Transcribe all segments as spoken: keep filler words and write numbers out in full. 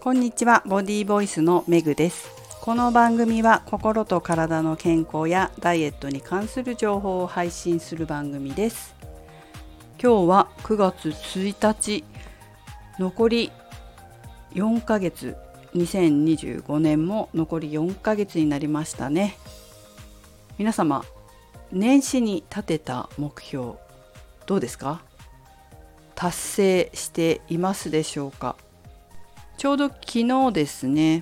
こんにちは、ボディーボイスのメグです。この番組は心と体の健康やダイエットに関する情報を配信する番組です。今日はくがつついたち、残りよんかげつ、にせんにじゅうごねんも残りよんかげつになりましたね。皆様、年始に立てた目標、どうですか？達成していますでしょうか？ちょうど昨日ですね、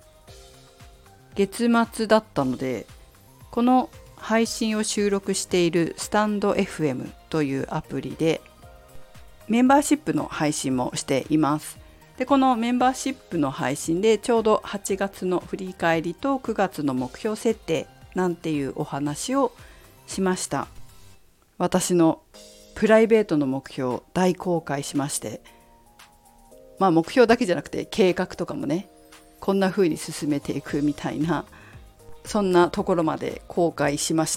月末だったので、この配信を収録しているスタンド エフエム というアプリでメンバーシップの配信もしています。で、このメンバーシップの配信でちょうどはちがつの振り返りとくがつの目標設定なんていうお話をしました。私のプライベートの目標を大公開しまして、まあ目標だけじゃなくて計画とかもね、こんな風に進めていくみたいな、そんなところまで公開しました。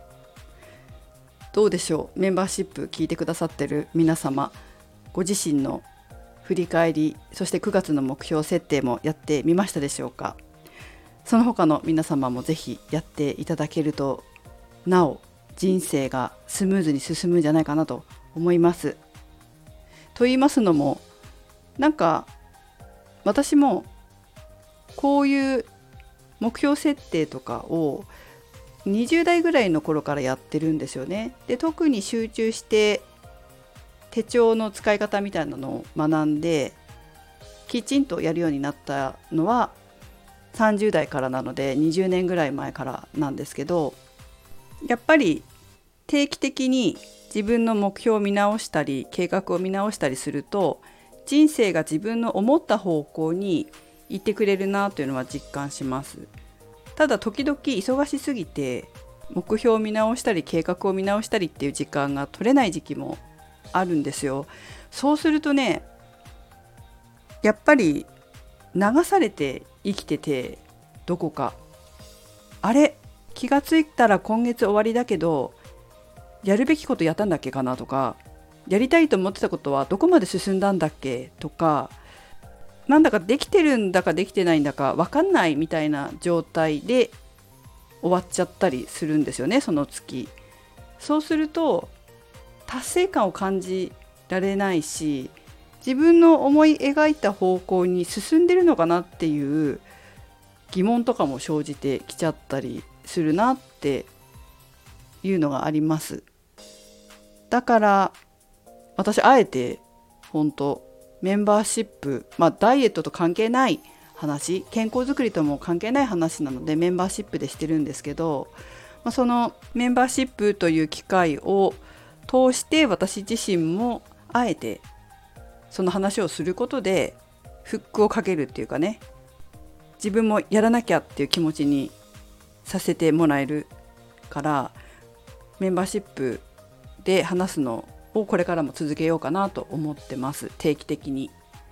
どうでしょう？メンバーシップ聞いてくださってる皆様、ご自身の振り返り、そしてくがつの目標設定もやってみましたでしょうか？その他の皆様もぜひやっていただけると、なお人生がスムーズに進むんじゃないかなと思います。と言いますのも、なんか私もこういう目標設定とかをにじゅうだいぐらいの頃からやってるんですよね。で、特に集中して手帳の使い方みたいなのを学んできちんとやるようになったのはさんじゅうだいからなのでにじゅうねんぐらい前からなんですけど、やっぱり定期的に自分の目標を見直したり計画を見直したりすると、人生が自分の思った方向に行ってくれるなというのは実感します。ただ時々忙しすぎて目標を見直したり計画を見直したりっていう時間が取れない時期もあるんですよ。そうするとね、やっぱり流されて生きてて、どこかあれ気がついたら今月終わりだけどやるべきことやったんだっけかなとか、やりたいと思ってたことはどこまで進んだんだっけとか、なんだかできてるんだかできてないんだか分かんないみたいな状態で終わっちゃったりするんですよね、その月。そうすると達成感を感じられないし、自分の思い描いた方向に進んでるのかなっていう疑問とかも生じてきちゃったりするなっていうのがあります。だから私あえて本当メンバーシップ、まあダイエットと関係ない話、健康づくりとも関係ない話なのでメンバーシップでしてるんですけど、まあ、そのメンバーシップという機会を通して私自身もあえてその話をすることでフックをかけるっていうかね、自分もやらなきゃっていう気持ちにさせてもらえるから、メンバーシップで話すのをこれからも続けようかなと思ってます。定期的に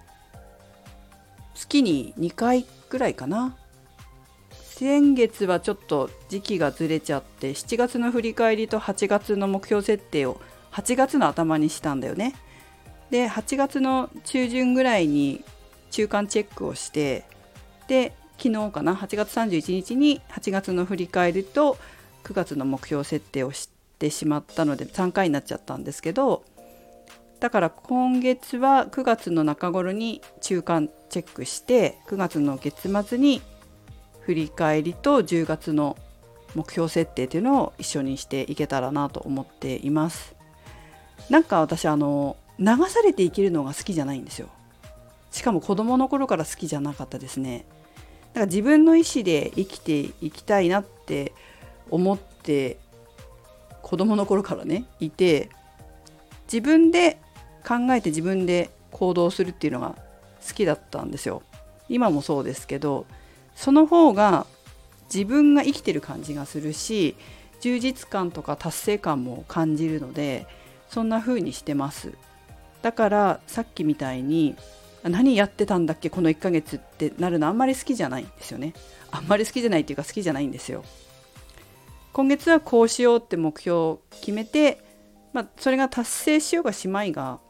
月ににかいぐらいかな。先月はちょっと時期がずれちゃってしちがつの振り返りとはちがつの目標設定をはちがつの頭にしたんだよね。ではちがつの中旬ぐらいに中間チェックをして、で昨日かな、はちがつさんじゅういちにちにはちがつの振り返りとくがつの目標設定をしてしまったのでさんかいになっちゃったんですけど、だから今月はくがつの中頃に中間チェックして、くがつの月末に振り返りとじゅうがつの目標設定というのを一緒にしていけたらなと思っています。なんか私あの流されて生きるのが好きじゃないんですよ。しかも子供の頃から好きじゃなかったですね。だから自分の意思で生きていきたいなって思って子供の頃からねいて、自分で考えて自分で行動するっていうのが好きだったんですよ。今もそうですけど、その方が自分が生きてる感じがするし、充実感とか達成感も感じるので、そんな風にしてます。だからさっきみたいに何やってたんだっけこのいっかげつってなるのあんまり好きじゃないんですよね。あんまり好きじゃないっていうか好きじゃないんですよ。今月はこうしようって目標を決めて、まあ、それが達成しようがしまいが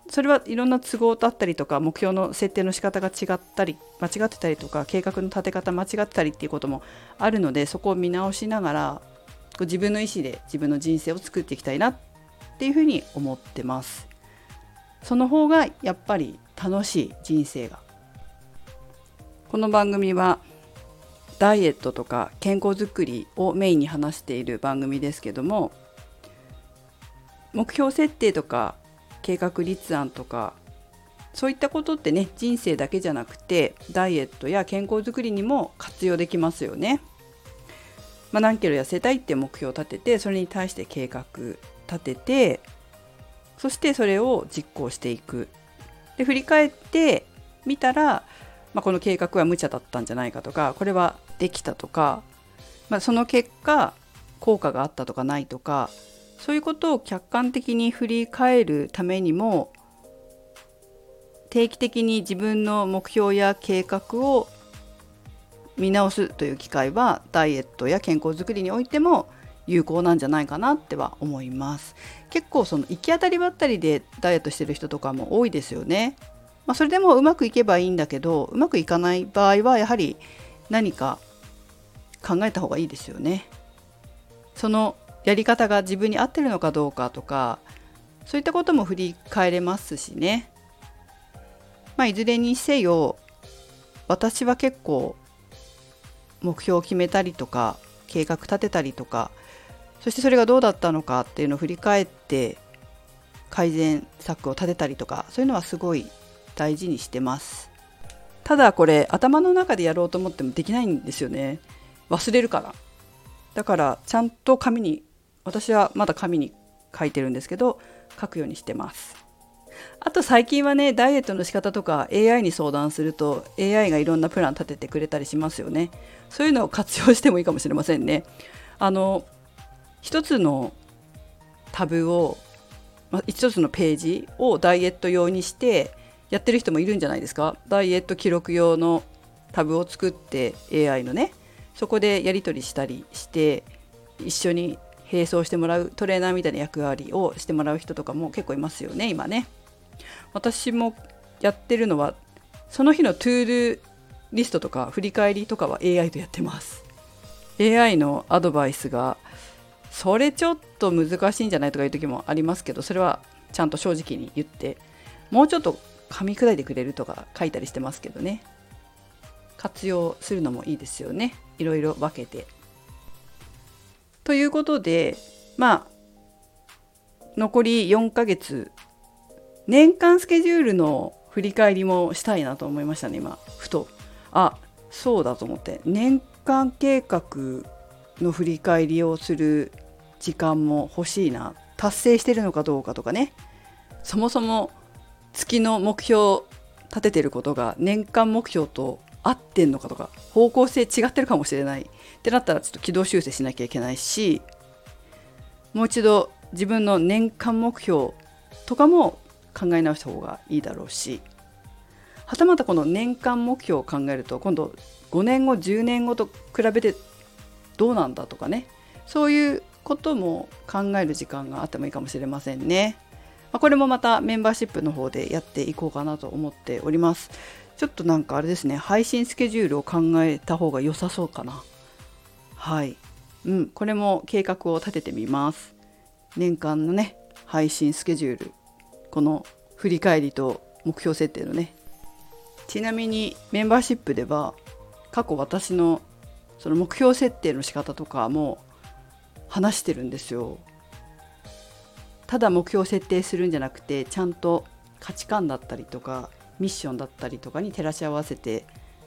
それはいろんな都合だったりとか、目標の設定の仕方が違ったり間違ってたりとか、計画の立て方間違ってたりっていうこともあるので、そこを見直しながらこう自分の意思で自分の人生を作っていきたいなっていうふうに思ってます。その方がやっぱり楽しい人生が。この番組はダイエットとか健康づくりをメインに話している番組ですけども、目標設定とか計画立案とかそういったことってね、人生だけじゃなくてダイエットや健康づくりにも活用できますよね。まあ、何キロ痩せたいって目標を立てて、それに対して計画立てて、そしてそれを実行していく。で振り返ってみたら、まあ、この計画は無茶だったんじゃないかとか、これはできたとか、まあ、その結果効果があったとかないとか、そういうことを客観的に振り返るためにも、定期的に自分の目標や計画を見直すという機会はダイエットや健康づくりにおいても有効なんじゃないかなっては思います。結構その行き当たりばったりでダイエットしてる人とかも多いですよね。まあ、それでもうまくいけばいいんだけど、うまくいかない場合はやはり何か考えた方がいいですよね。そのやり方が自分に合ってるのかどうかとか、そういったことも振り返れますしね。まあ、いずれにせよ、私は結構目標を決めたりとか計画立てたりとか、そしてそれがどうだったのかっていうのを振り返って改善策を立てたりとか、そういうのはすごい大事にしてます。ただこれ頭の中でやろうと思ってもできないんですよね。忘れるから。だからちゃんと紙に、私はまだ紙に書いてるんですけど、書くようにしてます。あと最近はね、ダイエットの仕方とか エーアイ に相談すると エーアイ がいろんなプラン立ててくれたりしますよね。そういうのを活用してもいいかもしれませんね。あの一つのタブを、まあ、一つのページをダイエット用にしてやってる人もいるんじゃないですか。ダイエット記録用のタブを作って エーアイ のね、そこでやり取りしたりして一緒に並走してもらうトレーナーみたいな役割をしてもらう人とかも結構いますよね、今ね。私もやってるのは、その日のトゥードゥリストとか振り返りとかは エーアイ とやってます。 エーアイ のアドバイスがそれちょっと難しいんじゃないとかいう時もありますけど、それはちゃんと正直に言って、もうちょっと噛み砕いてくれるとか書いたりしてますけどね。活用するのもいいですよね、いろいろ分けて。ということで、まあ残りよんかげつ、年間スケジュールの振り返りもしたいなと思いましたね。今ふと、あ、そうだと思って、年間計画の振り返りをする時間も欲しいな。達成してるのかどうかとかね、そもそも月の目標立ててることが年間目標と合ってんのかとか、方向性違ってるかもしれないってなったらちょっと軌道修正しなきゃいけないし、もう一度自分の年間目標とかも考え直した方がいいだろうし、はたまたこの年間目標を考えると、今度ごねんごじゅうねんごと比べてどうなんだとかね、そういうことも考える時間があってもいいかもしれませんね。まあ、これもまたメンバーシップの方でやっていこうかなと思っております。ちょっとなんかあれですね、配信スケジュールを考えた方が良さそうかな。はい、うん、これも計画を立ててみます。年間のね配信スケジュール、この振り返りと目標設定のね。ちなみにメンバーシップでは過去私のその目標設定の仕方とかも話してるんですよ。ただ目標設定するんじゃなくて、ちゃんと価値観だったりとかミッションだったりとかに照らし合わせて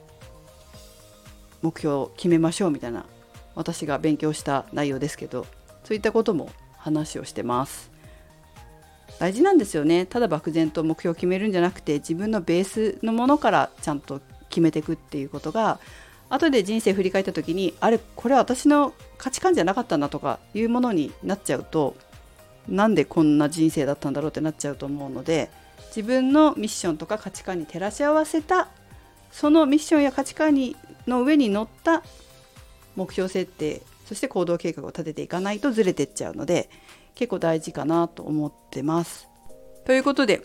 目標を決めましょうみたいな、私が勉強した内容ですけど、そういったことも話をしてます。大事なんですよね。ただ漠然と目標を決めるんじゃなくて、自分のベースのものからちゃんと決めていくっていうことが、後で人生振り返った時に、あれこれは私の価値観じゃなかったなとかいうものになっちゃうと、なんでこんな人生だったんだろうってなっちゃうと思うので、自分のミッションとか価値観に照らし合わせた、そのミッションや価値観にの上に乗った目標設定、そして行動計画を立てていかないとずれてっちゃうので、結構大事かなと思ってます。ということで、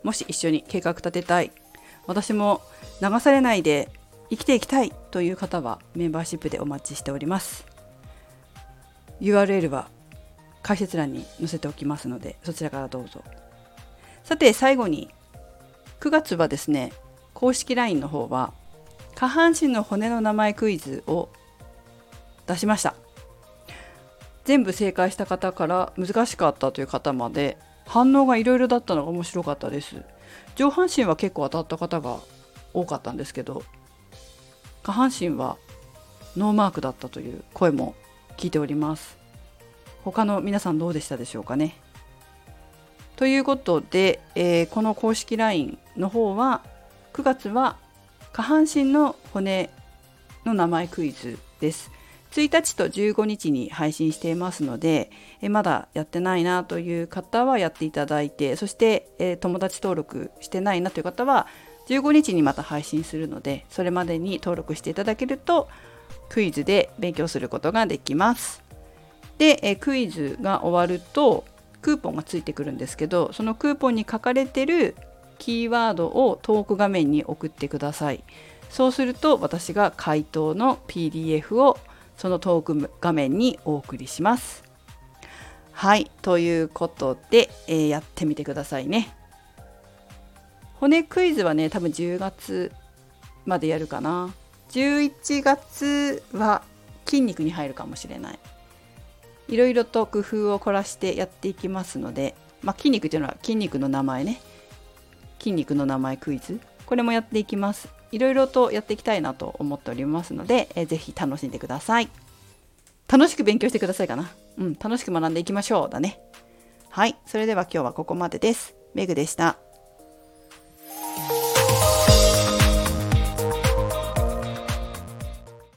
もし一緒に計画立てたい、私も流されないで生きていきたいという方はメンバーシップでお待ちしております。 ユーアールエル は解説欄に載せておきますので、そちらからどうぞ。さて最後に、くがつはですね、公式 ライン の方は下半身の骨の名前クイズを出しました。全部正解した方から難しかったという方まで反応がいろいろだったのが面白かったです。上半身は結構当たった方が多かったんですけど、下半身はノーマークだったという声も聞いております。他の皆さんどうでしたでしょうかね。ということで、えー、この公式 ライン の方はくがつは下半身の骨の名前クイズです。ついたちとじゅうごにちに配信していますので、えまだやってないなという方はやっていただいて、そして、えー、友達登録してないなという方はじゅうごにちにまた配信するので、それまでに登録していただけるとクイズで勉強することができます。で、えー、クイズが終わるとクーポンがついてくるんですけど、そのクーポンに書かれてるキーワードをトーク画面に送ってください。そうすると私が回答の ピーディーエフ をそのトーク画面にお送りします。はい、ということで、えー、やってみてくださいね。骨クイズはね、多分じゅうがつまでやるかな。じゅういちがつは筋肉に入るかもしれない。いろいろと工夫を凝らしてやっていきますので、まあ、筋肉というのは筋肉の名前ね。筋肉の名前クイズ、これもやっていきます。いろいろとやっていきたいなと思っておりますので、えー、ぜひ楽しんでください。楽しく勉強してくださいかな。うん、楽しく学んでいきましょうだね。はい、それでは今日はここまでです。メグでした。